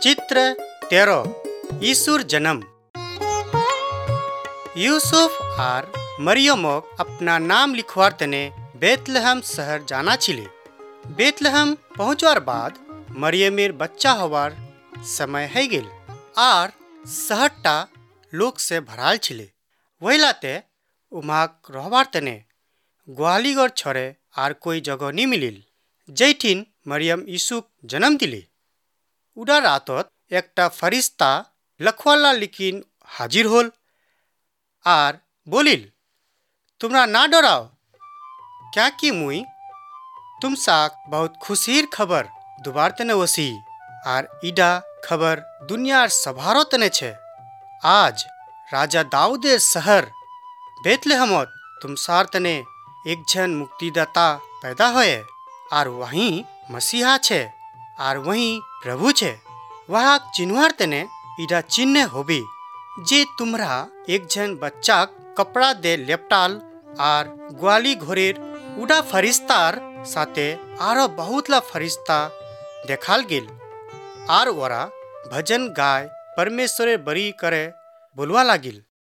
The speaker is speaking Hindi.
चित्र 13 यीशुर जन्म। यूसुफ आर मरियमक अपना नाम लिखवार तने बेतलहम शहर जाना छिले। बेतलहम पहुँचवार बाद मरियमेर बच्चा हवार समय है गेल आर शहरटा लोक से भराल छिले। वहीलाते उमाक रहवार तने ग्वालीगर छोड़े आर कोई जगह नी मिलिल जैठिन मरियम यीशुक जन्म दिली। उडा रातत एकटा फरिश्ता लखवाला लिकिन हाजिर होल आर बोलिल, तुमरा ना डराओ, क्या कि मुई तुम साक बहुत खुशीर खबर दुबार तने वसी आर इडा खबर दुनियार सभारो तने छे। आज राजा दाऊदेर शहर बेतलहमत तुम सार तने एक जन मुक्तिदाता पैदा होए आर वहीं मसीहा छे आर वहीं प्रभु छे। वहाँ चिन्हवार तने इडा चिन्ह होबी जे तुमरा एक जन बच्चा कपड़ा दे लेपटाल आर ग्वाली घोरेर उडा फरिश्तार साथे आरो बहुतला फरिश्ता देखाल गेल आर वरा भजन गाय परमेश्वरेर बरी करे बोलवा लागिल।